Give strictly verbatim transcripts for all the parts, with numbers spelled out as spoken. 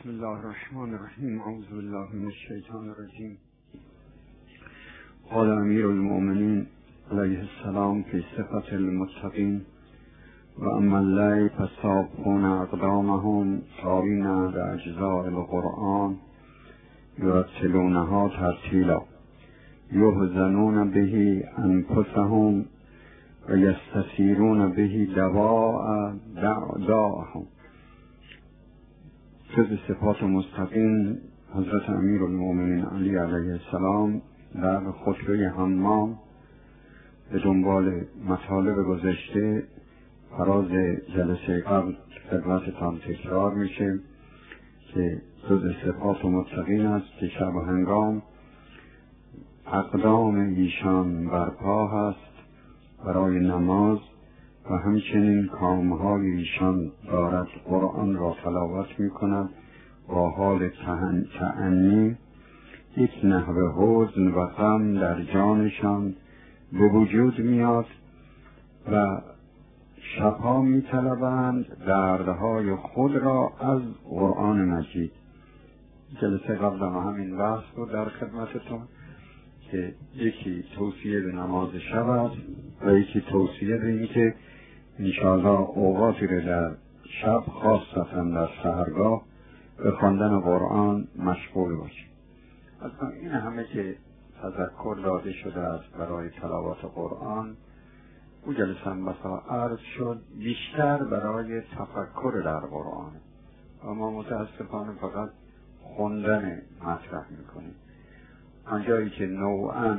بسم الله الرحمن الرحیم. اعوذ بالله من الشیطان الرجیم. قال امیر المؤمنین علیه السلام فی صفت المتقین و اما اللیل فسابقون اقدامهم سارین باجزاء القرآن یرتلونها ترتیلا یحزنون به انفسهم و یستثیرون به دواء داءهم. جز صفات مستقیم حضرت امیر المؤمنین علی علیه السلام در خطبه حمام به دنبال مطالب گذشته فراز جلسه قبل خدمتتان تکرار میشه که جز صفات مستقیم است که شب و هنگام اقدام ایشان برپا هست برای نماز و همچنین کامهای ایشان دارد قرآن را تلاوت می کند با حال تأنی. یک نحوه حزن و غم در جانشان به وجود میاد و شفا می طلبند دردهای خود را از قرآن مجید. جلسه قبل هم همین بحث بود در خدمتتون که یکی توصیه به نماز شب است و یکی توصیه به این که انشاءالله اوقاتی رو در شب خاصتا در سحرگاه به خواندن قرآن مشغول باشیم. اصلا این همه که تذکر داده شده است برای تلاوت قرآن، او جلسه هم بسا عرض شد بیشتر برای تفکر در قرآن و ما متاسفانه فقط خوندن مطرح میکنیم. آنجایی که نوعاً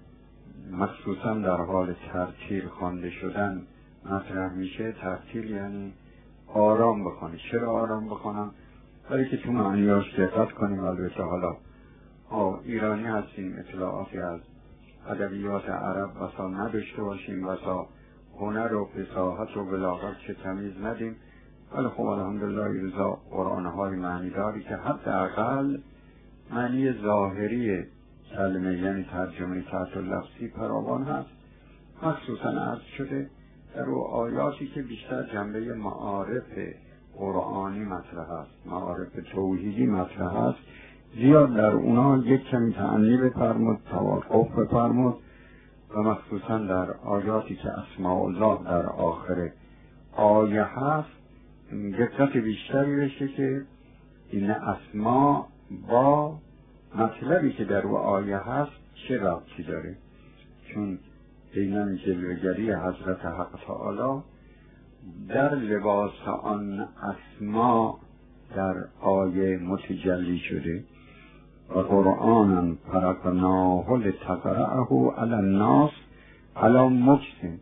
مخصوصا در حال ترتیل خوانده شدن مطرح میشه، ترتیل یعنی آرام بخونی. چرا آرام بخونم؟ برای که تو معنیاش دقت کنیم. البته حالا ایرانی هستیم، اطلاعاتی از ادبیات عرب بسا نداشته باشیم، بسا هنر و فصاحت و بلاغت چه تمیز ندیم، ولی خب الحمدلله ایرزا قرآنهای معنی داری که حداقل معنی ظاهری کلمه یعنی ترجمه تحت لفظی فراوان هست. مخصوصا عرض شده در او آیاتی که بیشتر جنبه معارف قرآنی مطرح است، معارف توحیدی مطرح است، زیاد در اونا یک کمی تأنی بفرمود، توقف بفرمود و مخصوصا در آیاتی که اسماء الله در آخر آیه هست دقت بیشتری بشه که این اسماء با مطلبی که در او آیه هست چه ربطی داره، چون بینن جلوگری حضرت حق تعالی در لباس آن اسماء در آیه متجلی شده. و قرآن فرقناه لتقرأه علی الناس علی مکث.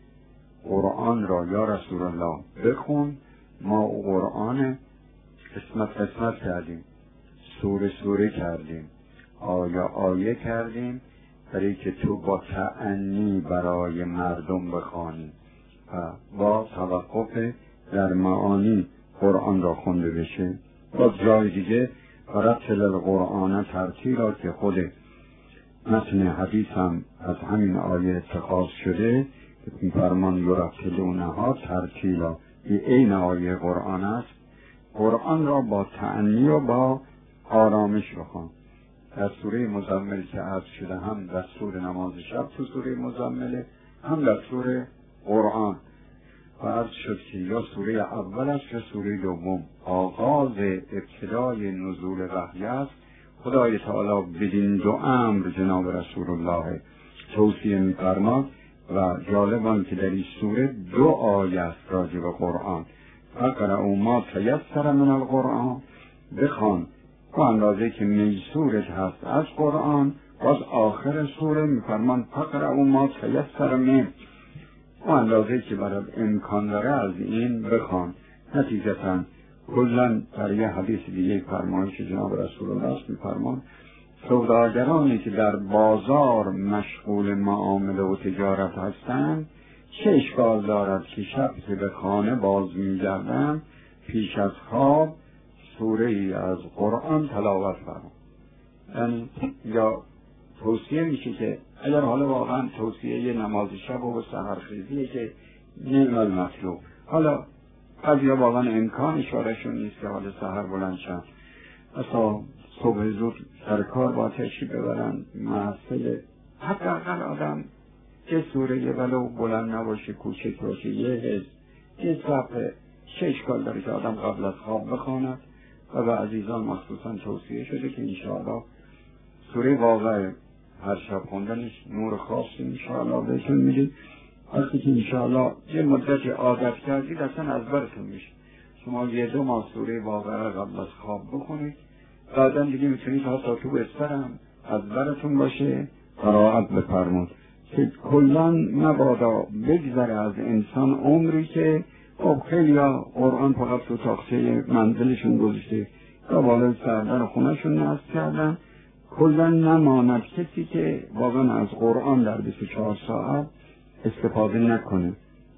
قرآن را یا رسول الله بخون، ما قرآن قسمت قسمت کردیم، سوره سوره کردیم، آیه آیه کردیم برای که تو با تأنی برای مردم بخوانی و با توقف در معانی قرآن را خونده بشه. باز جای دیگه ورتل القرآن ترتیلا که خود متن حدیث هم از همین آیه اتخاذ شده که می‌فرمان یرتلونها ترتیلا، این عین آیه قرآن است. قرآن را با تأنی و با آرامش بخوان. در سوره مزمل که عرض شده هم دستور نماز شب تو سوره مزمل، هم دستور قرآن و عرض شد که یا سوره اول است یا سوره دوم. آغاز ابتدای نزول وحی است. خدای تعالی بدین دو امر جناب رسول الله توصیه می‌فرماد و جالبان که در این سوره دو آیه است راجع به قرآن. فقرأوا ما تیسر من القرآن، بخوان و اندازه که میسورت هست از قرآن. باز آخر سوره میفرمان فقرأوا ما تیسر من، و اندازه که برای امکان داره از این بخوان. نتیجتا کلا در یه حدیث دیگه فرمایش جناب رسول الله است، میفرمان سوداگرانی که در بازار مشغول معامله و تجارت هستند چه اشکال دارد که شب که به خانه باز می‌گردند پیش از خواب سوره ای از قرآن تلاوت فرمایند. یعنی یا توصیه میشه که اگر حالا واقعا توصیه نماز شب و سحرخیزیه که نعم المطلوب، حالا بعضیا واقعا امکان اشارهشون نیست که حالا سحر بلند شن، اصلا صبح زود سر کار با تشریف ببرن محصل، حداقل آدم یه سوره ولو بلند نباشه، کوچک باشه، یه حزب، یه صفحه، چه اشکال داره که آدم قبل از خواب بخواند. و به عزیزان مخصوصا توصیه شده که انشاءالله سوره واقعه هر شب خوندنش نور خاصی انشاءالله بهتون میده. وقتی که انشاءالله یه مدت عادت کردید اصلا از برتون میشه. شما یه دو ماه سوره واقعه قبل از خواب بخونید، بعدا دیگه میتونید حتی تو بسترم از برتون باشه قرائت بفرمود که کلا مبادا بگذره از انسان عمری که خب خیلی ها قرآن فقط تو تاقچه منزلشون گذاشته یا بالای سردر خونهشون نصب کردن، کلا نماند کسی که واقعا از قرآن در بیست و چهار ساعت استفاده نکنه.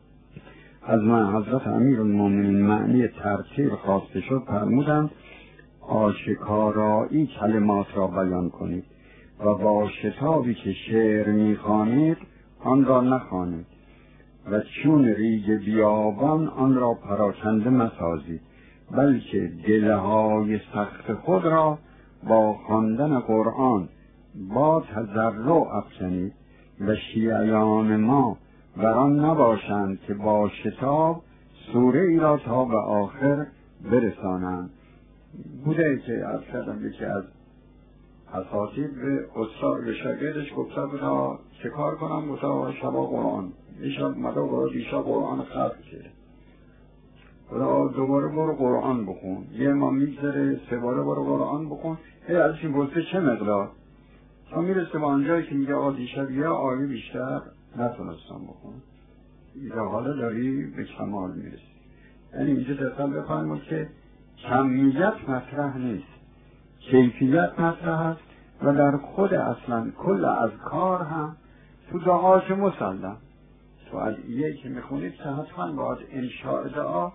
از من حضرت امیرالمومنین معنی ترتیب خواسته شد فرمودند آشکارایی کلمات را بیان کنید و با شتابی که شعر میخوانید آن را نخوانید و چون ریگ بیابان آن را پراکنده مسازید، بلکه دلهای سخت خود را با خواندن قرآن با تضرع افکنید و شیعیان ما بران نباشند که با شتاب سوره ای را تا به آخر برسانند. بوده که از کردم یکی از اساتید به استاد به شاگردش گفته بودا چه کار کنم؟ گفتا شبا قرآن ایشا مدا برو دیشا قرآن خط کرد بودا دوباره برو قرآن بخون، یه ما میگذره سه باره برو قرآن بخون. هی ازش این پرسه چه مقدار؟ تا میرسه به آنجایی که میگه آقا دیشب یه آیه بیشتر نتونستم بخونم. ایده حالا داری به کمال میرسی. یعنی اینجا دقیقا بفرمود که کمیت مطرح نیست، کیفیت مطرح است و در خود اصلا کل اذکار هم تو دعاش مسلم تو ادعیه که میخونید که حتما باید انشاء دعا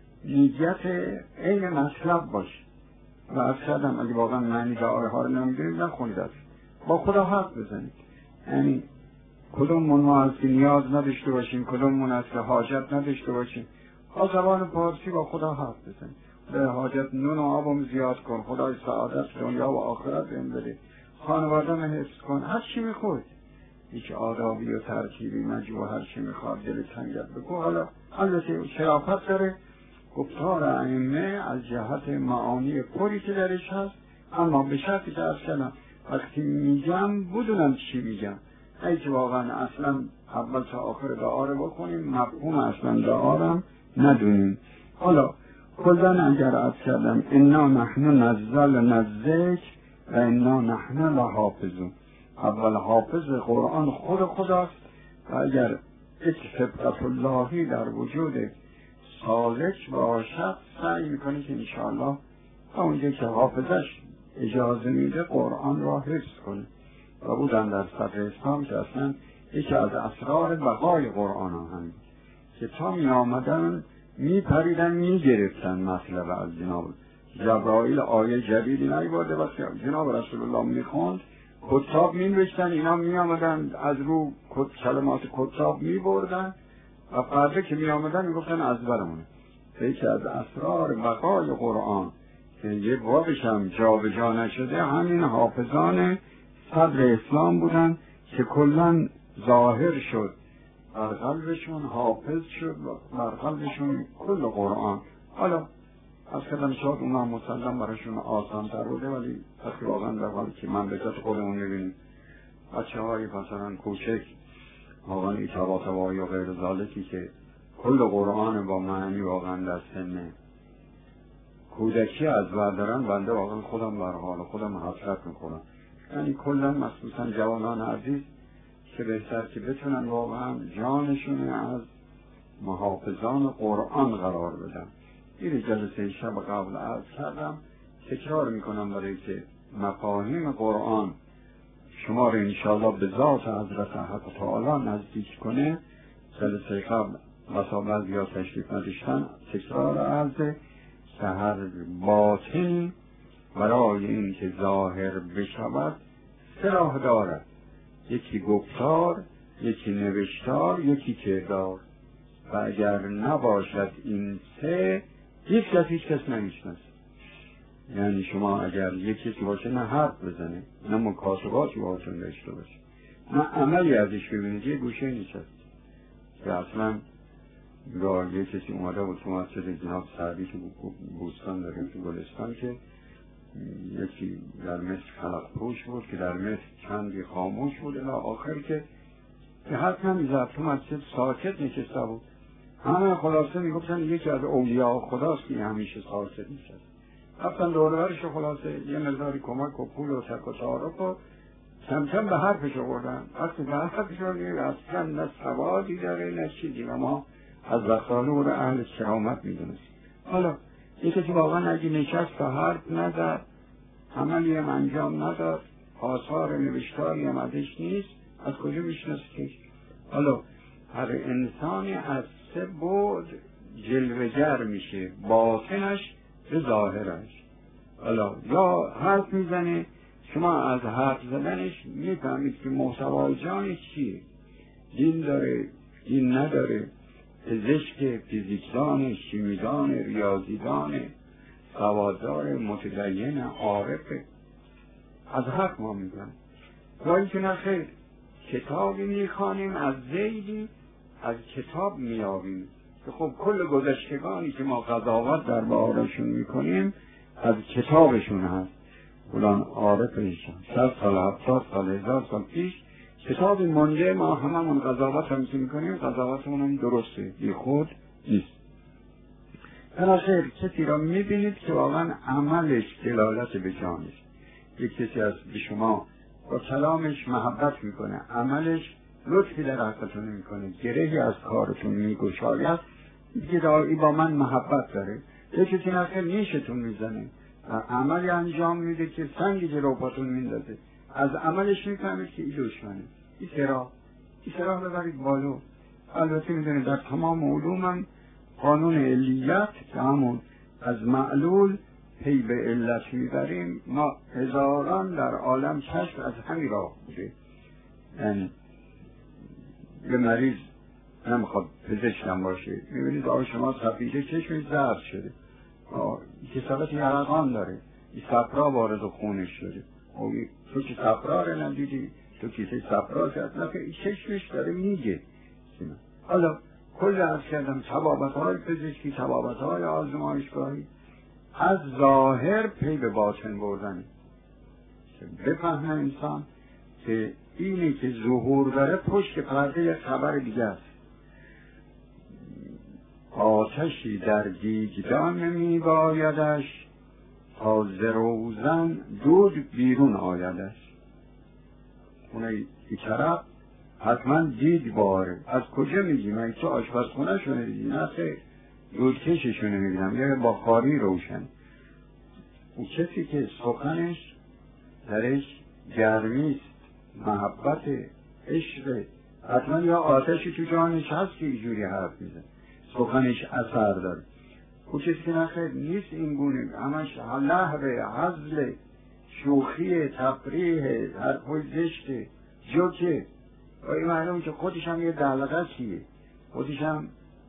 نیت این مطلب باشه و از کردم اگه واقعا معنی دعای ها رو نمیدونید نخونید است با خدا حرف بزنید. یعنی کدوم ما هست که نیاز نداشته باشیم، کدوم من هست که حاجت نداشته باشیم، با زبان پارسی با خدا حرف بزنید. به حاجت نون و آبم زیاد کن، خدای سعادت دنیا و آخرت بهم بده، خانواده‌م حفظ کن، هر چی میخواد، هیچ آدابی و ترکیبی مجبور هر چی میخواد دل تنگت بگو. حالا البته شرافت داره گفتار ائمه از جهت معانی پری که درش هست، اما به شرطی که از کنم وقتی میگم بدونم چی میگم، ای که واقعا اصلا اول تا آخر دعا رو بکنیم مفهوم اصلا دعا رو ندونیم. حالا کلن اگر از کردم انا نحن نزلنا الذکر و انا نحن لحافظون، اول حافظ قرآن خود خداست و اگر اتفاقت اللهی در وجود سالک باشد سعی میکنه که انشاءالله تا اونجا که حافظش اجازه میده قرآن را حفظ کنه. و بودن در صدر اسلام که اصلا یکی از اسرار بقای قرآن هم که تا می آمدن می پریدن می گرفتن مطلب از جناب جبرائیل آیه جدیدی نیورده و جناب رسول الله می خوند کتاب می نوشتن، اینا می آمدن از رو کلمات کتاب می بردن و فردا که می آمدن می گفتن از برمونه. یکی از اسرار بقای قرآن که یه بابش هم جا به جا نشده همین حافظان صدر اسلام بودن که کلن ظاهر شد بر قلبشون، حافظ شد بر قلبشون کل قرآن. حالا از کدام شاید اونا مسلم براشون آسان تر بوده، ولی وقتی واقعا در حالی که من به ذات خودمون میبینیم بچه های مثلا کوچک واقعا ایتابا تبایی و غیر ذالکی که کل قرآن با معنی واقعا در سن کودکی از بردارن، بنده واقعا خودم بر حال خودم حسرت میکنم. یعنی کلا مخصوصا جوانان عزیز که بهتر که بتونن واقعا جانشون از محافظان قرآن قرار بدن. این جلسه شب قبل عرض کردم، تکرار میکنم برای که مفاهیم قرآن شما رو انشاءالله به ذات حضرت حق تعالی نزدیک کنه. جلسه قبل بسا بعضی ها تشریف نداشتن، تکرار عرضه که هر باطنی برای این که ظاهر بشود سه راه دارد، یکی گفتار، یکی نوشتار، یکی کردار و اگر نباشد این سه هیچ کس هیچ کس نمیشناسد. یعنی شما اگر یک کسی باشه نه حرف بزنه، نه مکاتباتی باهاتون داشته باشه، نه عملی ازش ببینید، یه گوشه نشست که اصلا گاه یه کسی اومده بود تو مسجد جناب سعدی که بوستان داریم تو گلستان که یکی در مصر خلق پوش بود که در مصر چندی خاموش بود الی آخر که که حرف نمیزد، تو مسجد ساکت نشسته بود. همه خلاصه میگفتن یکی از اولیاء خداست که همیشه ساکت نشست. رفتن دورورش خلاصه یه مقداری کمک و پول و تک و تعارف و کم کم به حرفش آوردن. وقتی به حرفش آوردن اصلا نه سوادی داره نه چیزی و ما از وقتانه او را اهل کرامت میدونست. حالا یکی که واقعا اگه نشست و حرف نزد، عملی هم انجام نداد، آثار نوشتاری هم ازش نیست، از کجا میشناسیش؟ حالا هر انسانی از سه بعد جلوگر میشه، باطنش به ظاهرش. حالا یا حرف میزنه، شما از حرف زدنش میفهمید که محتوای جانش چیه، دین داره، دین نداره، پزشک، فیزیکدان، شیمیدان، ریاضیدان، سواددار، متدین، عارفه. از حق ما میگن ولی که نخیر، کتابی میخوانیم از زیدی از کتاب میابیم که خب کل گذشتگانی که ما قضاوت در بارشون میکنیم از کتابشون هست. فلان عارفشون صد سال هفتاد سال هزار سال پیش کتاب مونده، ما هممون قضاوت هم میکنیم، قضاوتمون هم درسته، بی خود نیست. بنابراین کسی را میبینید که واقعا عملش دلالت به جانش. یک کسی از به شما با کلامش محبت میکنه، عملش لطفی در حقتون میکنه، گرهی از کارتون میگشاید، دیگه ای با من محبت داره. یک کسی نخیر نیشتون میزنه و عملی انجام میده که سنگ جلو پاتون میندازه، از عملش میفهمید که این دشمنه. این سراح این سراح ببرید بالو. البته میدونید در تمام علوم هم قانون علیت که همون از معلول پی به علت میبریم، ما هزاران در عالم کشف از همین راه بوده. یعنی یه مریض نمیخواد پزشکم باشه، میبینید آقا شما سفیده چشمش زرد شده، که سبت یرقان داره، این صفرا وارد خونش شده، تو که صفرا رو ندیدی، تو کیسه صفرا شد، نه که چشمش داره میگه. حالا کل از کردم طبابت های پزشکی، طبابت های آزمایشگاهی، از ظاهر پی به باطن بردن، بفهمه انسان که اینی که ظهور داره پشت پرده یک خبر دیگه است. آتشی در دیگدان می بایدش، تا ز روزن دود بیرون آیدش. اونه ای طرف حتما دید باره. از کجا میگی؟ من تو آشپزخونه شونه دیدی؟ نه خیر، دودکششونه میبینم یا بخاری روشن. اون کسی که سخنش درش گرمیست، محبت، عشق، حتما یا آتشی تو جانش هست که اینجوری حرف میزن، سخنش اثر داره. اون کسی که نخیر نیست این گونه، همش لهوه، هزل، شوخی، تفریح، حرفای زشت، جوکه. و این معلوم که خودش هم یه دلغه چیه، خودش هم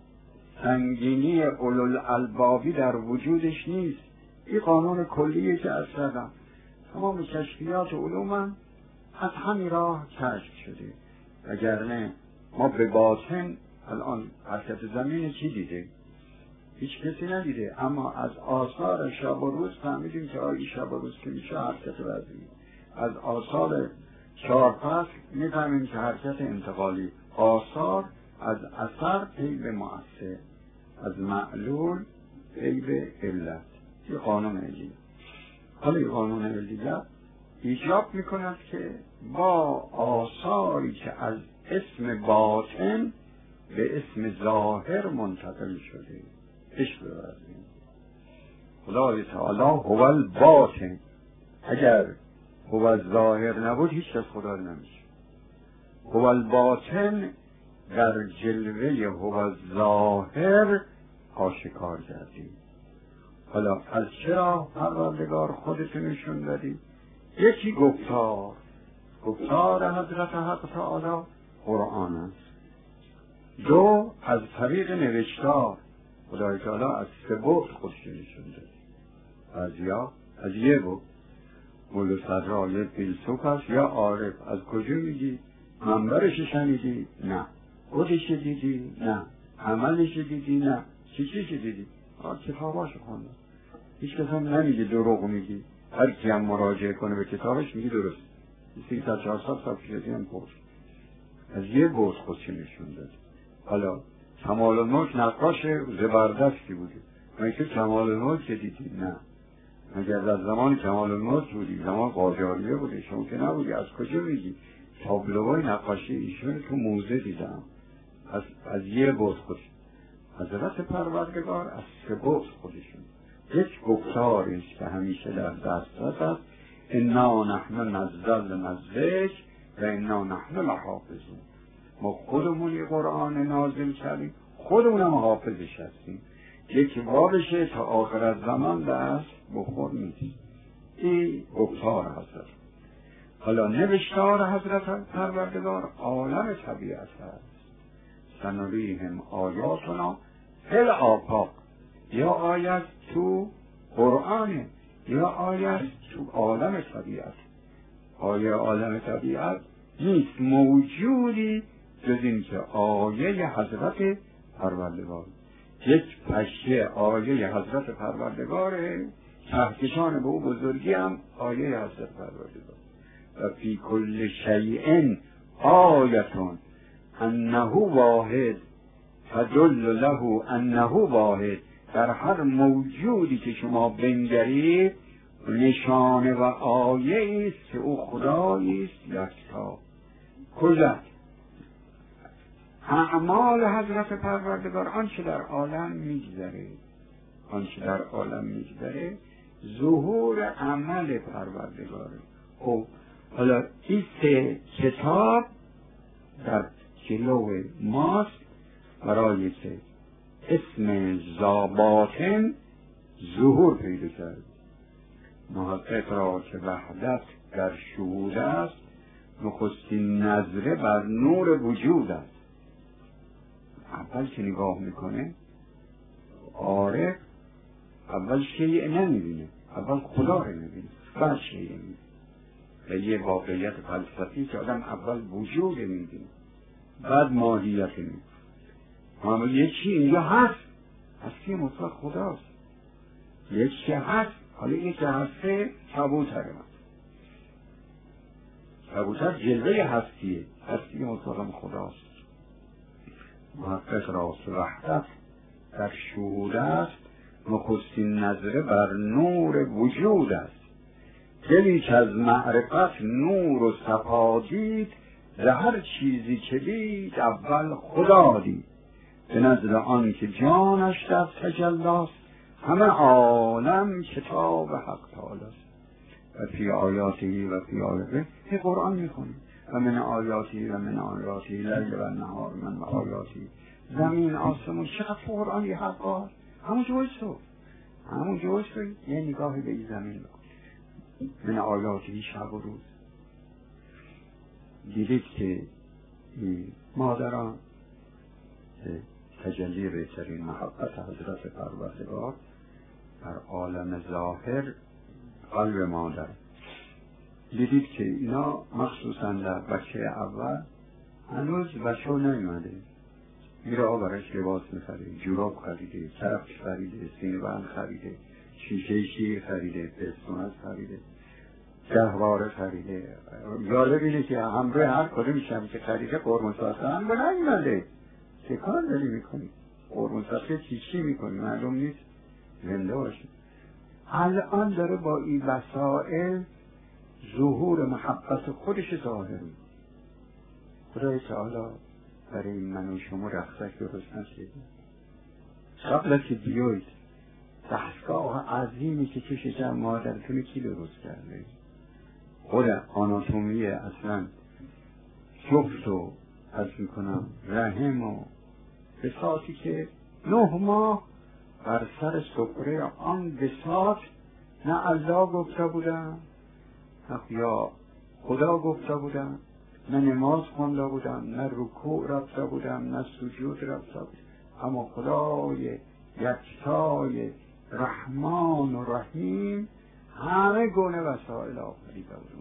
سنگینی اولوالالبابی در وجودش نیست. این قانون کلیه که از کردم تمام کشفیات علوم هم از همین راه کشف شده. وگرنه ما به باطن الان حرکت زمین چی دیده؟ هیچ کسی ندیده، اما از آثار شب و روز فهمیدیم که آئی شب و روز که میشه حرکت وضعی. از آثار چهار فصل میفهمیم که حرکت انتقالی. آثار از اثر پی به مؤثر، از معلول پی به علت. این قانون علیت. حالا این قانون علیت ایجاب میکند که با آثاری که از اسم باطن به اسم ظاهر منتقل شده عشق بورزیم. خدای تعالی هو الباطن، اگر هو الظاهر نبود هیچ از خدا نمیشه. هو الباطن در جلوه هو الظاهر آشکار کردیم. حالا از چرا پروردگار خودت نشون دادی؟ یکی گفتار، گفتار حضرت حق تعالی قرآن است. دو از طریق نوشتار، خدای تعالی از سه بعد خودش نشون داد. بعضیا از یه بود مولو صدرا یه فیلسوف هست یا عارف. از کجا میگی؟ منبرش شنیدی؟ نه. خودش دیدی؟ نه. عملش دیدی؟ نه. چی چیش دیدی؟ آه کتاباش خونده. هیچ کس هم نمیگه دروغ میگی. هر کی هم مراجعه کنه به کتابش میگی درست. سیصد چهارصد سال پیش هم پرس. از یه برد خودش نشون داد. حالا کمال الملک نقاش زبردستی بوده. من که کمال الملک دیدی؟ نه. مگر از زمان کمال الملک بودی؟ زمان قاجاریه بوده. شما که نبودی. از کجا میگی؟ تابلوهای نقاشی ایشون تو موزه دیدم. از, از یه برد خودش. حضرت پروردگار از سه برد خودشون. یک گفتاری است که همیشه در دسترس است. انا نحن نزلنا الذکر و انا نحن لحافظون. ما خودمون یه قرآن نازل کردیم، خودمون هم حافظش هستیم. یکی وابشه تا آخر از زمان دست بخور نیست. این گفتار حضرت. حالا نوشتار حضرت پروردگار عالم طبیعت هست. سنریهم آیاتنا فی الآفاق. یا آیت تو قرآنه یا آیت تو عالم طبیعت. آیه عالم طبیعت نیست موجودی جز این که آیه حضرت پروردگار. یک پشه آیه حضرت پروردگاره. کهکشان به او بزرگی هم آیه حضرت پروردگار. و فی کل شیء آیتون انه واحد تدل له انه واحد. در هر موجودی که شما بنگرید نشانه و آیه است که او خدایی است یکتا. کلت اعمال حضرت پروردگار، آنچه در عالم میگذره آنچه در عالم میگذره ظهور عمل پروردگاره. خب حالا این سه کتاب در جلو ماست برای که اسم زاباطن ظهور پیدا کرد. محقق را که وحدت در شهود است نخستین نظره بر نور وجود است. اول که نگاه میکنه عارف اول شیء نمیبینه، اول خدا رو میبینه بعد شیء میبینه. و یه واقعیت فلسفی که آدم اول وجود میبینه بعد ماهیت میبینه. اما یکی اینجا هست، هستی مطلق خداست. یکی هست، حالا یکی هسته کبوتر من کبوتر جلوه هستیه، هستی مطلق خداست. محقق را که وحدت در شهود است نخستین نظره بر نور وجود است. دلی که از معرفت نور و صفا دید ز هر چیزی که دید اول خدا دید. به نظر آن که جانش در تجلاست همه عالم کتاب حق تعالی است. و فی آیاتی و فی آیاته این قرآن میخونیم. و من آیاتی و من آیاتی لیل و نهار من آیاتی زمین آسمون. چقدر قرآن یه حق هست. همون جوش تو همون جوش تو یه نگاهی به این زمین بکن. من آیاتی شب و روز. دیدید که مادران تجلی بهترین محبت حضرت پروردگار در عالم ظاهر قلب مادر. دیدید که اینا مخصوصا در بچه اول هنوز بچه ها نیومده، میره آبرش لباس میخریده، جوراب خریده، کفش خریده، سینه‌بند خریده، شیشه شیر خریده، پستونت خریده، گهواره خریده. یاد بینه که همراه هر کدوم شمی که خریده قرمون ساخته هم به نیومده. چه کار داری میکنی؟ قرمون ساخته چی چی میکنی؟ معلوم نیست زنده باشی. الان داره با این وسائل ظهور محبت خودش ظاهر می. خدای تعالی برای من و شما رخصت درست نشده. قبل از که بیایید دستگاه عظیمی که چه شجر مادرتون کی درست کرده. خود آناتومی اصلا جفت و از میکنم رحم و بساطی که نه ماه بر سر سفره آن بساط نه الله گفته بودن نه یا خدا گفته بودن، نه نماز خونده بودن، نه رکوع رفته بودن، نه سجود رفته بودن، اما خدای یکتای رحمان و رحیم همه گونه وسایل آفریده بود.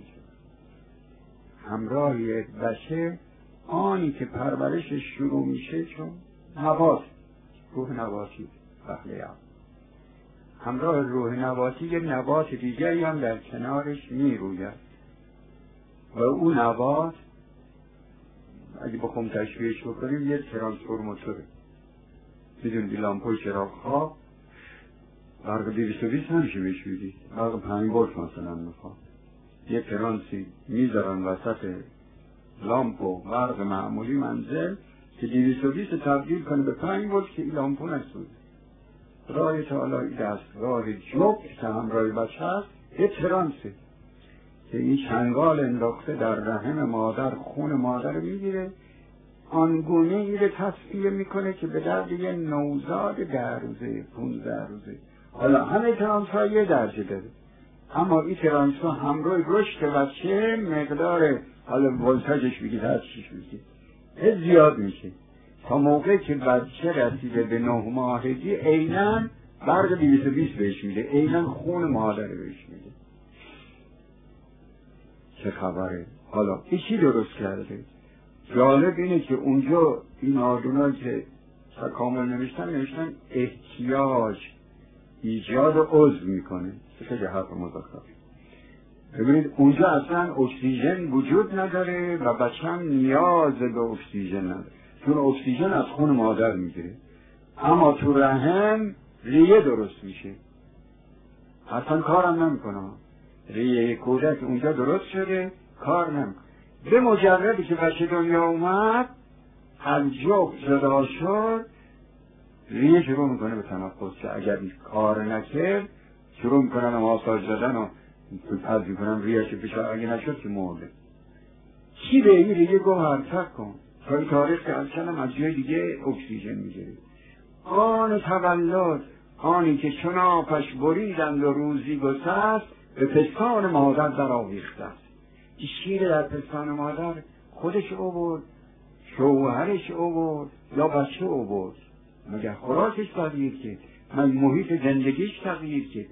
همراه بچه آنی که پرورشش شروع میشه، چون نبات روح نباتی بخله هم همراه روح نباتی یه نبات دیگری هم در کنارش میروید و اون نبات اگه بخوام تشبیهش بکنیم یه ترانسفورماتوره. میدونی لامپوی چراغ خواب برق دویست و بیست نمیشه بهش بدید، برق پنج ولت مثلا میخواد، یه ترانسی میذارن وسط لامپ و برق معمولی منزل که دویست و بیست تبدیل کنه به پنج ولت که این لامپو نسوزه. رای تعالی این دستگاه جوب که همراه بچه هست یه ترانسه که این چنگال انداخته در رحم مادر خون مادر میگیره، آنگونه ای رو تصفیه میکنه که به درد یه نوزاد ده روزه پونزده روزه. حالا همه ترانس ها یه درجه داره، اما این ترانس ها همراه رشد بچه مقدار حالا ولتاژش بگید هر چیش بگید زیاد میشه تا موقعی که بچه رسیده به نه ماهگی عیناً برق دویست و بیست بهش میده، عیناً خون مادر بهش میده. چه خبره؟ حالا این چی درست کرده؟ جالب اینه که اونجا این آدونا که تکامل نوشتن نوشتن احتیاج ایجاد عضو میکنه. خیلی حرف مزخرف. ببینید اونجا اصلا اکسیژن وجود نداره و بچه هم نیاز به اکسیژن نداره، چون اکسیژن از خون مادر میگیره، اما تو رحم ریه درست میشه، اصلا کارم نمیکنه. ریه کودک اونجا درست شده کار نمیکنه. به مجردی که بچه دنیا اومد از جوب جدا شد ریه شروع میکنه به تنفس، که اگر کار نکرد شروع میکنن ماساژ دادن و پز میکنن ریهش بشه، اگه نشد که مرده. کی به این ریه گو حرکت کن تا این تاریخ که اصلا هم از جای دیگه اکسیژن میگیره. آن تولد، آنی که چون آبش بریدند و روزی گسست به پستان مادر در آویخته است. این شیر در پستان مادر خودش آورد، شوهرش آورد یا بچه آورد؟ مگر خوراکش تغییر کرد؟ من محیط زندگیش تغییر کرد؟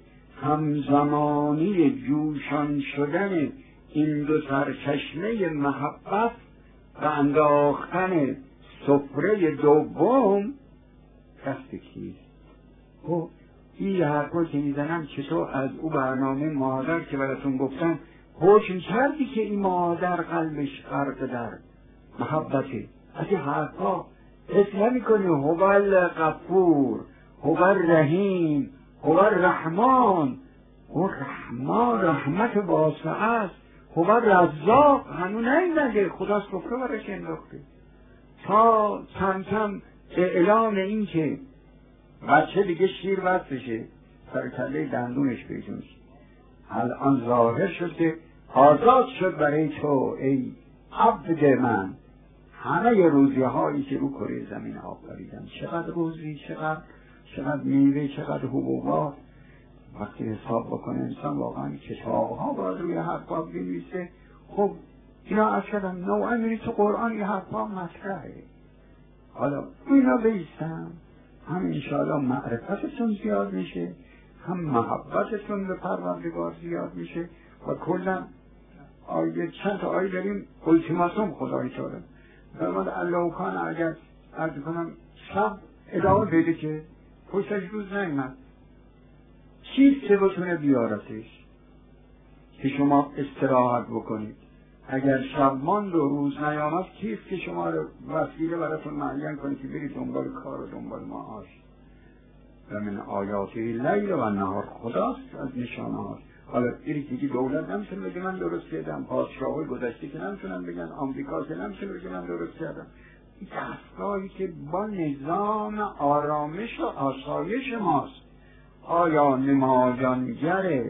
همزمانی جوشان شدن این دو سرچشمه محبت و انداختن سفره دوم دست کیست؟ خب این حرفا که میزنم چطور از او برنامه مادر که براتون گفتم حکم کردی که این مادر قلبش غرق در محبته؟ از این حرفا اسم نمی‌کنی هو الغفور، هو الرحیم، هو الرحمن. او رحمان رحمت واسعه است، هو الرزاق هنو نیزده، خدا سفره برش انداخته. تا کم کم اعلام این که بچه دیگه شیر وصفشه سر کله دندونش بیجون شد، الان ظاهر شد که آزاد شد برای تو ای عبد من همه ی روزی هایی که رو کره زمین آفریدن. چقدر روزی، چقدر چقدر میوه، چقدر حبوبات. وقتی حساب بکنه انسان واقعا کتاب ها باید روی حرفا بنویسه. خب اینا اصلا نوعا میری تو قرآن یه حرفا مطرحه. حالا اینا بیستم هم انشاءالله معرفتتون زیاد میشه، هم محبتتون به پروردگار زیاد میشه و کلا آیه چند تا آیه داریم التیماتوم خدای تعالی فرمود الله کان اگر عرض کنم شب ادامه بده که پشتش روز نیمد چیست که بتونه بیارتش که شما استراحت بکنید. اگر شب ماند و روز نیامد کیست که شما رو وسیله براتون معین کنید که برید دنبال کار و دنبال معاش؟ و من آیاته لیل و نهار خداست از نشانه هاست. حالا ایری که دولت نمیتونه بگه من درست کردم، پادشاهی گذشته که نمیتونن بگن، آمریکا که نمیتونه بگه من درست کردم. این دستگاهی که با نظام آرامش و آسایش ماست. آیا نمایانگر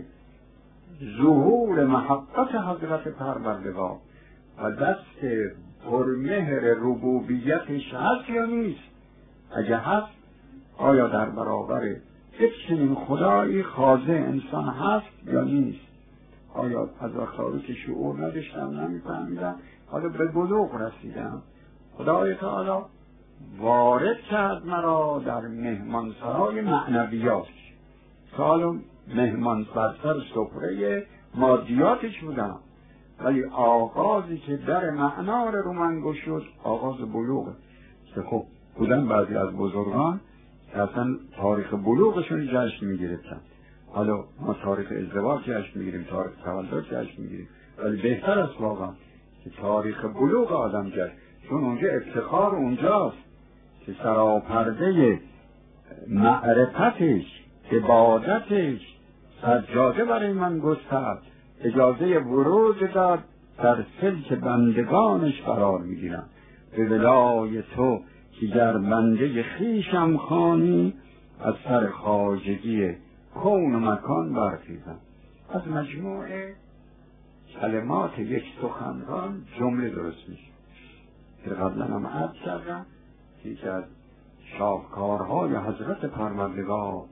ظهور محبت حضرت پروردگار و دست پرمهر ربوبیتش هست یا نیست؟ اگه هست آیا در برابر یک چنین خدایی خاضع انسان هست یا نیست؟ آیا از وقتاری که شعور نداشتم نمیفهمیدم حالا به بلوغ رسیدم خدای تعالی وارد کرد مرا در مهمانسرای معنویات. حالا مهمان سرسر سفره مادیاتش بودن، ولی آغازی که در معنا رو من گشود آغاز بلوغه. که خب بودن بعضی از بزرگان که اصلا تاریخ بلوغشون جشن میگرفتن. حالا ما تاریخ ازدواج جشن میگیریم، تاریخ تولد جشن میگیریم، ولی بهتر است واقعا که تاریخ بلوغ آدم جشن، چون اونجا افتخار اونجاست که سراپرده معرفتش، عبادتش سجاده برای من گسترد، اجازه ورود داد در سلک بندگانش قرار میگیرم. به ولای تو که گر بنده خویشم خوانی، از سر خواجگی کون و مکان برخیزم. از مجموعه کلمات یک سخنران جمله درست میشه. که قبلا هم عرض کردم که یکی از شاهکارهای حضرت پروردگار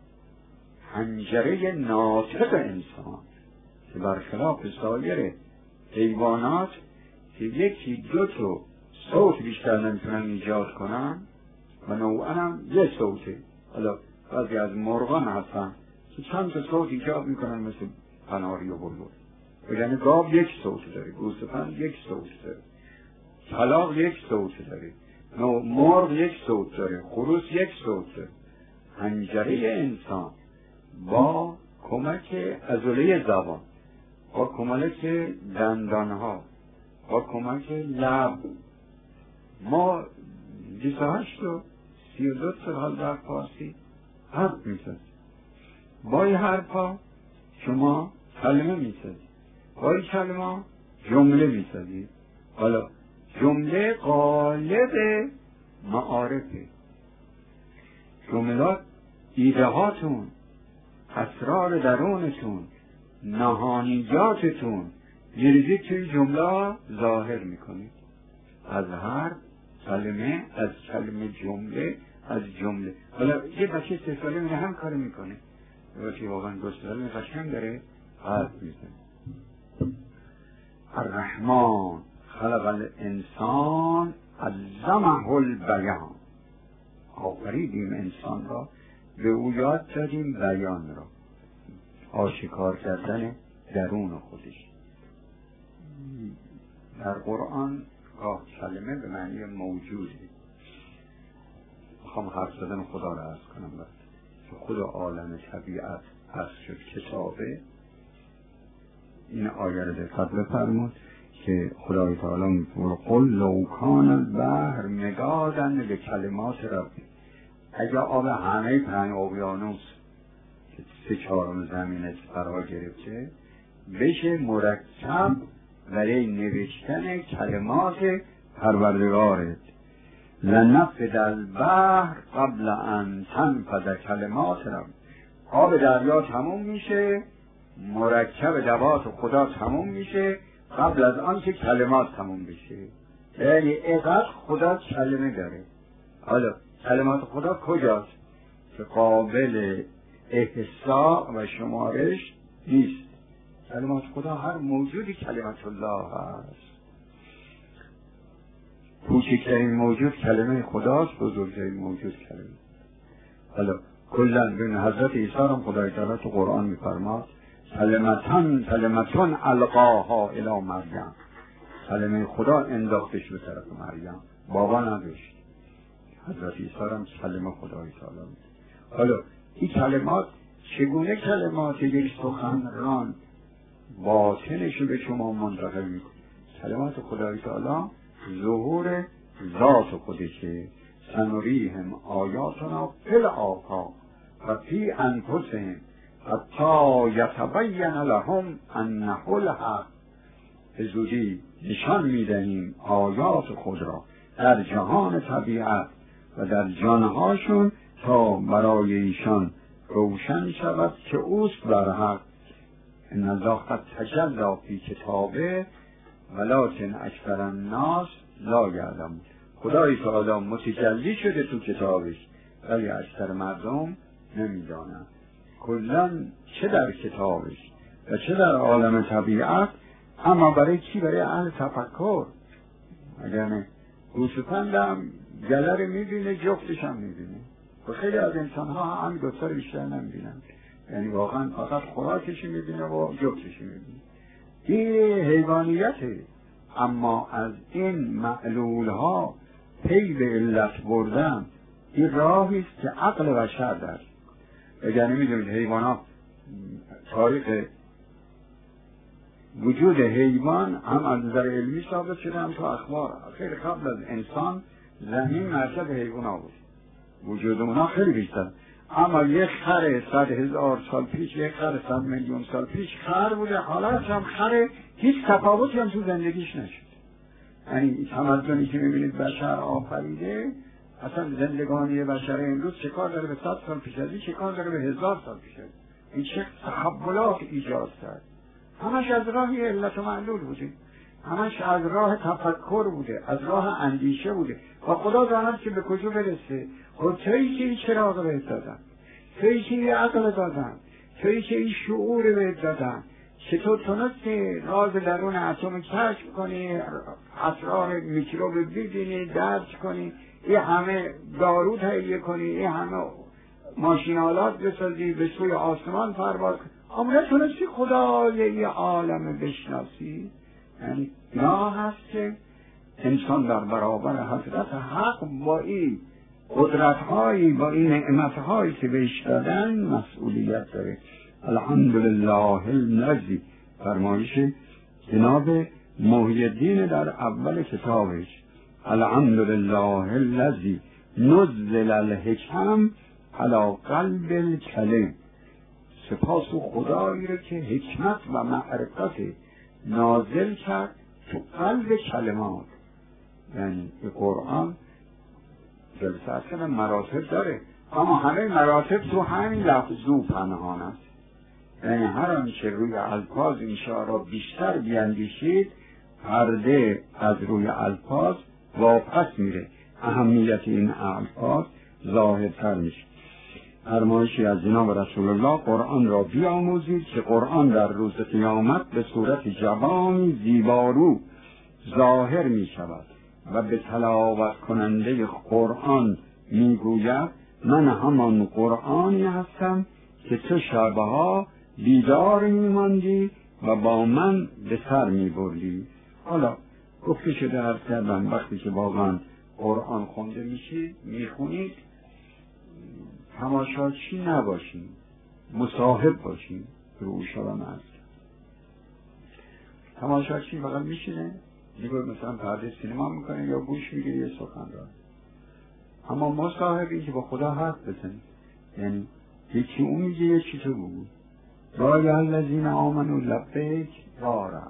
حنجره ناطق انسان که برخلاف سایر حیوانات که یکی دو تا صوت بیشتر نمیتونن ایجاد کنن و نوعا هم یه صوته. حالا بعضی از مرغان هستن که چند تا صوت ایجاد میکنن مثل قناری و بلبل، یعنی گاو یک صوت داره، گوسفند یک صوت داره، کلاغ یک صوت داره، مرغ یک صوت داره، خروس یک صوت داره. حنجره انسان با کمک عضله زبان، با کمک دندانها، با کمک لب، ما بیست و هشت و سی و دو سال در فارسی حرف میزنیم. با این حرفا شما کلمه میسازید، با این کلمه جمله میسازید. حالا جمله غالب معارفه، جملات ایده هاتون، اسرار درونتون، نهانیاتتون میریزید توی جمله ظاهر میکنید. از هر کلمه، از کلمه جمله، از جمله. حالا یه بچه سه ساله میره هم کار میکنه، بچه واقعا دو ساله قشنگ داره حرف میزنه. الرحمن خلق الانسان علمه البیان، آفریدیم انسان را، به او یاد دادیم بیان را، آشکار کردن درون خودش. در قرآن گاه کلمه به معنی موجوده. میخوام حرف زدن خدا را عرض کنم برد که خود عالم طبیعت عرض شد کتابه. این آیه را دقت بفرمود که خدای تعالی میگه قل لو کان البحر مدادا لکلمات ربی، اگر آب همه پنج اقیانوس که سه چهارم زمین فرا گرفته بشه مرکب برای نوشتن کلمات پروردگارت، لنفد البحر قبل ان تنفد کلمات رب، آب دریا تموم میشه، مرکب دوات خدا تموم میشه قبل از آن که کلمات تموم بشه. یعنی اینقدر خدا کلمه داره. حالا کلمات خدا کجاست که قابل احصاء و شمارش نیست؟ کلمات خدا هر موجودی کلمت الله هست. کوچکترین موجود کلمه خداست، بزرگترین موجود کلمه. حالا کلا بین حضرت عیسی هم خدای تعالی تو قرآن میفرماد کلمتان کلمتان القاها الی مریم، کلمه خدا انداختش به طرف مریم، بابا نداشت. حضرت عیسی هم کلمه خدای تعالی بود. حالا این کلمات چگونه کلمات یک سخنران باطنشو به شما منتقل میکنه؟ کلمات خدای تعالی ظهور ذات خودشه. سنریهم آیاتنا فی الآفاق و فی انفسهم حتی یتبین لهم انه الحق، به زودی نشان میدهیم آیات خود را در جهان طبیعت و در جانهاشون تا برای ایشان روشن شود که اوست بر حق. ان الله قد تجلی فی کتابه ولکن اکثر الناس لا یعلمون. خدای تعالی متجلی شده تو کتابش ولی اکثر مردم نمیدانند. کلا چه در کتابش و چه در عالم طبیعت، اما برای کی؟ برای اهل تفکر. اگر نه گوسفندم گله رو میبینه، جفتش هم میبینه. و خیلی از انسان ها هم دوتا رو بیشتر نمیبینن. یعنی واقعا فقط خوراکشی میبینه و جفتشی میبینه. این حیوانیته. اما از این معلول ها پی به علت بردن این راهی است که عقل بشر داره. اگر نمیدونید حیوانات تاریخ وجود حیوان هم از نظر علمی ثابت شده هم تو اخبار. خیلی قبل از انسان زمین مرکز حیوانات بود، وجود اونا خیلی بیشتر. اما یک خر صد هزار سال پیش، یک خر صد میلیون سال پیش خر بوده، حالا هم خر، هیچ تفاوتی هم تو زندگیش نشد. یعنی تمدنی که میبینید بشر آفریده، اصلا زندگانی بشر امروز چه کار داره به صد سال پیش از این، چه کار داره به هزار سال پیش از این، چه تحولات ایجاد کرد. همش از راه علت و معلول بوده، همش از راه تفکر بوده، از راه اندیشه بوده. و خدا داند که به کجا برسه. خود تویی که این چراغ بهت دادن، تویی که این عقل دادن، تویی که این شعور بهت دادن، چطور تونستی راز درون اتم کشف کنی، اسرار میکروب ببینی، درک کنی، این همه دارو تهیه کنی، این همه ماشینالات بسازی، به سوی آسمان پرواز کنی، اما نتونستی خدای یه عالم بشناسی. یعنی اینا هست که انسان در برابر حضرت حق با این قدرت‌هایی، با این نعمت‌هایی که بهش دادن مسئولیت داره. الحمدلله الذی، فرمایش جناب محی الدین در اول کتابش، الحمدلله الذی نزل الحکم علی قلب الکلم. سپاس و خدایی رو که حکمت و معرفت نازل کرد تو قلب کلمات. یعنی به قرآن جلسه اصلا مراتب داره، اما همه مراتب تو همین لفظو پنهان است. یعنی هر آنچه روی الفاظ انشاء را بیشتر بیندیشید، پرده از روی الفاظ واپس میره، اهمیت این الفاظ ظاهرتر میشه. فرمایشی از جناب رسول الله، قرآن را بیاموزید که قرآن در روز قیامت به صورت جوانی زیبارو ظاهر می شود و به تلاوت کننده قرآن می گوید من همان قرآنی هستم که تو شبها بیدار می ماندی و با من به سر می بردی. حالا گفته شده عرض کردم وقتی که واقعا قرآن خونده میشید، میخونید، تماشاچی نباشین، مصاحب باشین. رو شدن هست تماشاچی فقط میشینه دیگه مثلا پرده سینما میکنه یا گوش میگیره یه سخنرانی، اما مصاحبی که با خدا حرف بزنی. یعنی یکی اون میگه یکی تو بگو. یا ایها الذین آمنوا لبیک یا رب،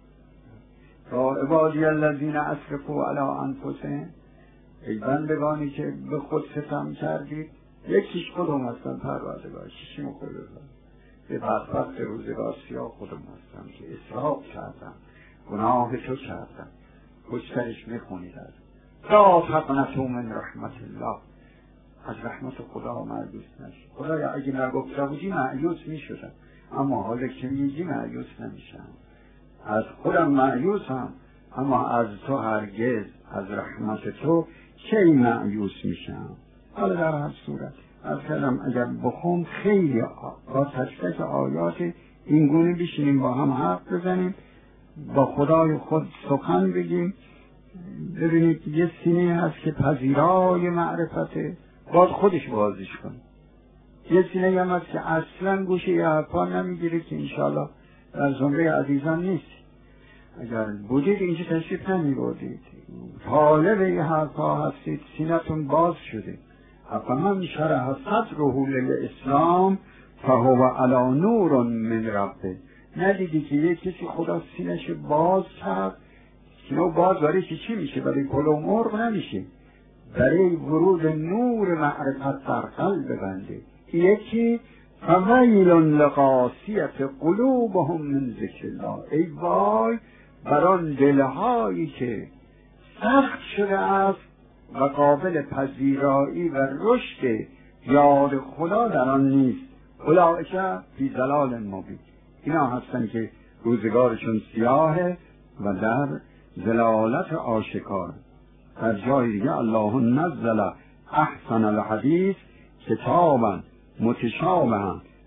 یا عبادی الذین اسرفوا علی انفسهم، ای بندگانی که به خود ستم کردید. یکیش خودم هستم پروردگار، چیشی مخوری بزن به بدبخت روزگار سیاه خودم هستم که اسراف کردم، گناه تو کردم. گشترش میخونید از لا تقنطوا من رحمت الله، از رحمت خدا مایوس نشی. خدایا اگه نگفته بودی مایوس میشدم، اما حالا که میگی مایوس نمیشم. از خودم مایوسم، اما از تو هرگز، از رحمت تو کی مایوس میشم. حالا در هر صورت از کلم اگر بخون خیلی با تک تک آیات این گونه بشینیم با هم حرف بزنیم، با خدای خود سخن بگیم. ببینید یه سینه هست که پذیرای معرفته، باید خودش بازش کنه. یه سینه هم هست که اصلا گوشه یه حرفا نمیگیره که انشاءالله در زمره عزیزان نیست. اگر بودید اینجا تشریف نمی بردید، طالب یه حرفا هستید، سینتون باز شده. افمن شرح صدره للاسلام فهو علی نور من ربه. ندیدی که یک کسی خدا سینش باز کرد؟ سینه باز برای چی میشه؟ برای کلو مرغ نمیشه، برای ورود نور معرفت در قلب بنده. یکی فویل لقاسیت قلوبهم من ذکر الله، ای وای بر آن دلهایی که سخت شده است و قابل پذیرایی و رشد یاد خدا در آن نیست. اولئک فی ضلال مبین، اینا هستن که روزگارشون سیاهه و در ضلالت آشکار. در جای دیگه الله نزل احسن الحدیث کتابا متشابها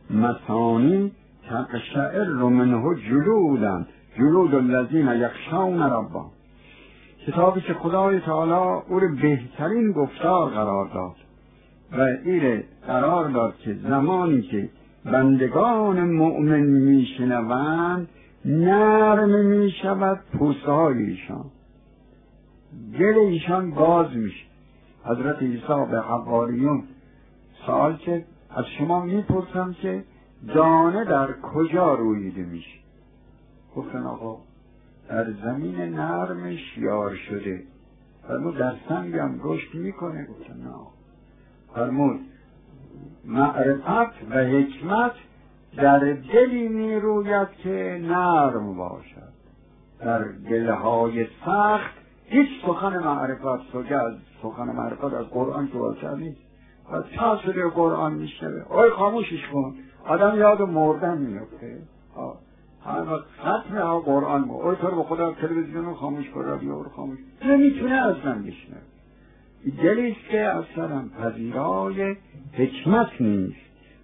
مثانی تقشعر منه جلودن جلود الذین یخشون ربهم. کتابی که خدای تعالی او رو بهترین گفتار قرار داد و این قرار داد که زمانی که بندگان مؤمن میشنوند نرم میشود پوسته های ایشان، دل ایشان باز میشه. حضرت عیسی به حواریون سوال کرد از شما میپرسم که دانه در کجا رویده میشه؟ گفتن آقا در زمین نرمش یار شده. فرمود در سنگ هم رشد میکنه؟ گفتن نه. فرمود معرفت و حکمت در دلی میروید که نرم باشد. در دلهای سخت هیچ سخن معرفت سوگه از سخن معرفت از قرآن که واضح نیست. و تا شده قرآن میشنوه آی خاموشش کن، آدم یاد مردن میفته. هر وقت ختم ها قرآن با اوی طور به خدا تلویزیون رو خاموش کن، رادیو رو خاموش، نمیتونه اصلا بشنوه. دلیست که اصلا پذیرای حکمت نیست.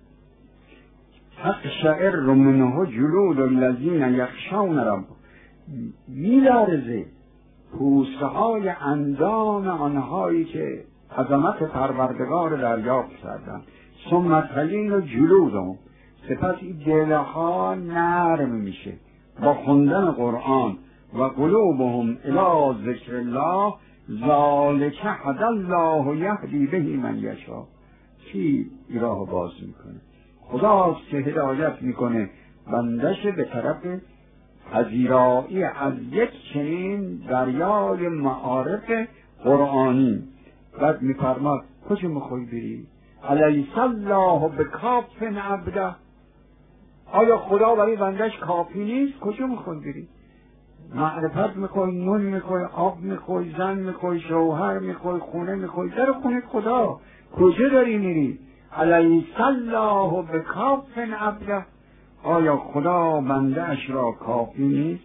تقشعر منه جلود الذین یخشون ربهم، میلرزه پوسته های اندام آنهایی که عظمت پروردگار دریافت کردند. ثم تلین جلودهم، سپس این دلها نرم میشه با خوندن قرآن. و قلوبهم الی ذکر الله ذالک هدی الله یهدی به من یشاء. کی راه باز میکنه؟ خداست که هدایت میکنه بندش به طرف پذیرایی از یک چنین دریای معارف قرآنی. بعد میفرماد کجا میخوای بری؟ الیس الله بکاف عبده، آیا خدا برای بندش کافی نیست؟ کجا میخوای بری؟ معرفت میخوای، نون میخوای، آب میخوای، زن میخوای، شوهر میخوای، خونه میخوای، در خونه خدا کجا داری میری؟ الیس الله بکاف عبده، آیا خدا بنده اش را کافی نیست؟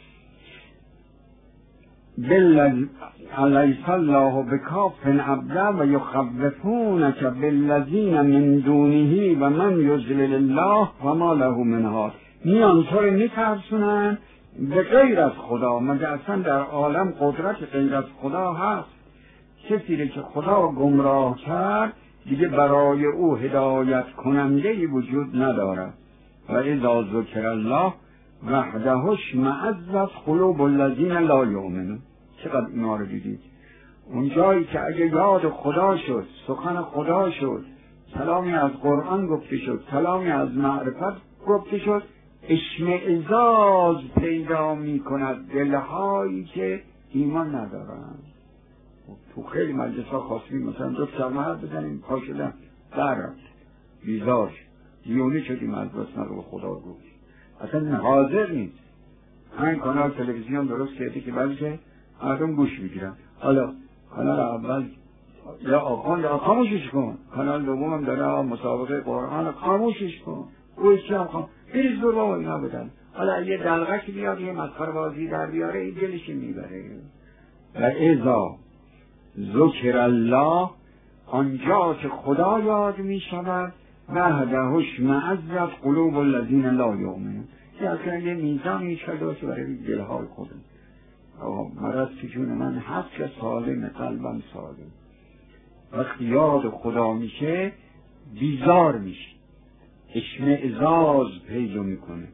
الیس الله بکاف عبده و یخوفونک بالذین من دونه و من یضلل الله و ما له من هاد. میان تو رو میترسونن به غیر از خدا، مگه اصلا در عالم قدرت غیر از خدا هست؟ کسی که خدا گمراه کرد دیگه برای او هدایت کننده‌ای وجود ندارد. و اذا ذکر الله وحده اشمئزت قلوب الذین لا یؤمنون. چقدر اینا رو دیدید؟ اون جایی که اگه یاد خدا شد، سخن خدا شد، کلامی از قرآن گفته شد، کلامی از معرفت گفته شد، اشمئزاز پیدا می کند دلهایی که ایمان ندارند. تو خیلی مجلس ها خواستیم مثلا دو کلمه حرف بزنیم، پا شدن در رفت بیزار دیونی شدیم از بس نرو خدا گفت، اصلا حاضر نیست. همین کانال تلویزیون درست کرده که بلکه مردم گوش میگیرن. حالا کانال اول یا آقان یا خاموشش کن، کانال دوم هم داره مسابقه قرآن، خاموشش کن، گوشی هم خاموش، بریز دور بابا اینا بدن. حالا یه دلغک بیاد یه مسخره بازی در بیاره این دلش میبره. و اذا ذکر الله، آنجا که خدا یاد میشود، وحده اشمئزت قلوب الذین لا یؤمنون. یه اصلا یه میزانی شده که برای دلهای خودم مرض که جون من هست که سالم، قلبم سالم. وقتی یاد خدا میشه بیزار میشه، اشمئزاز پیدا میکنه.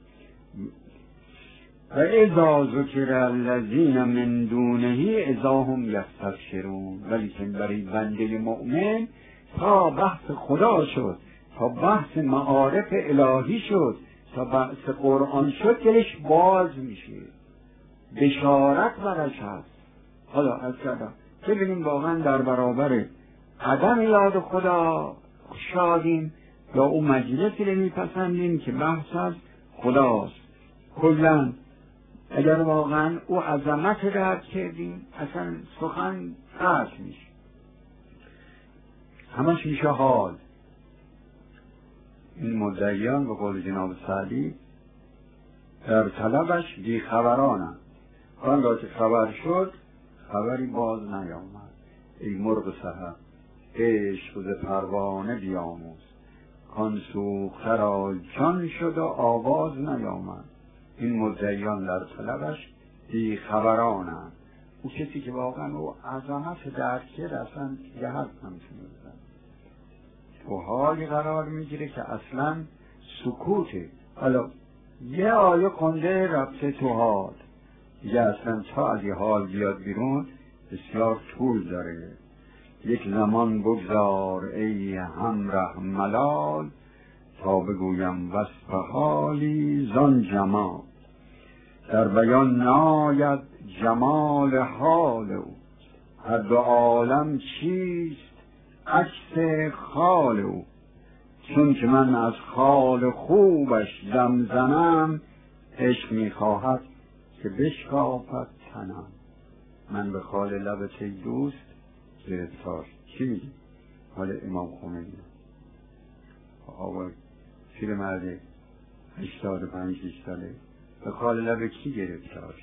و اذا ذکر الذین من دونه اذا هم یستبشرون. ولیکن برای بنده مؤمن تا بحث خدا شد، تا بحث معارف الهی شد، تا بحث قرآن شد، دلش باز میشه، بشارت برش هست. حالا از کردم ببینیم واقعا در برابر عدم یاد خدا شادیم یا اون مجلسی رو میپسندیم که بحث از خداست. کلن اگر واقعا او عظمت درک کردیم اصلا سخن قطع میشه، همش میشه حال. این مدعیان به قول جناب سعدی در طلبش بیخبرانند، آنگاه که خبر شد خبری باز نیامد. ای مرغ سحر عشق ز پروانه بیاموز، کان سوخته را جان شد و آواز نیامد. این مدعیان در طلبش بی خبرانند. او کسی که واقعا او عظمت درک کرد اصلا یه حرف نمیتونه بزن. تو حالی قرار میگیره که اصلا سکوته. حالا یه آیه کنده رفته تو حال دیگه، اصلا تا از یه حال بیاد بیرون بسیار طول داره. یک زمان بگذار ای همره ملال، تا بگویم وصف حالی زان جمال. در بیان ناید جمال حال او، هر دو عالم چیست عکس خال او. چون که من از خال خوبش دم زنم، عشق میخواهد که بشکافد تنم. من به خال لبت ای دوست گرفتار. چی میگی؟ حال امام خمینی آقا پیر مرده هشتاد و پنج ساله به خال لب کی گرفتار؟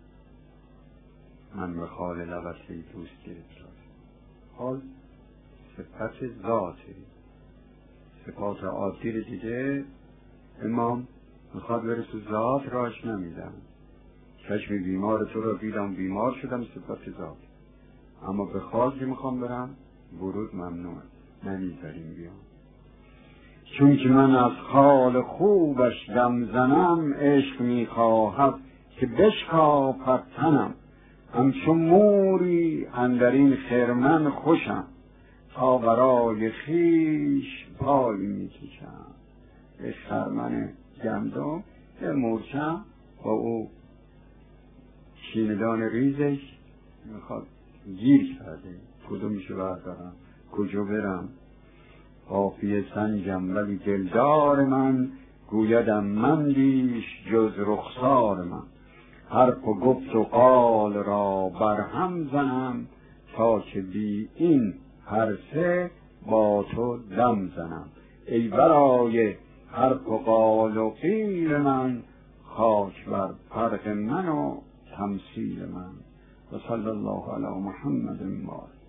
من به خال لبت ای دوست گرفتار. حال صفت ذاته، صفات عادی رو دیده امام میخواد بره تو ذات راش نمیدن. چشم بیمار تو رو دیدم بیمار شدم، صفت ذات. اما به خال که میخوام برم ورود ممنوعه، نمیذاریم بیام. چون که من از خال خوبش دم زنم، عشق میخواهد که بشکافد تنم. همچون موری اندرین خرمن خوشم، تا برای خیش پای میکشم. به خرمن گندم یه مورچم با او چیندان ریزش میخواد گیر کرده، کدومشو بردارم کجا برم. قافیه سنجم ولی دلدار من، گویدم من بیش جز رخسار من. حرف و گفت و قال را برهم زنم، تا که بی این هر سه با تو دم زنم. ای برای حرف و قال و قیل من، خاک بر فرق من و تمثیل من. و صلی الله علی محمد مال.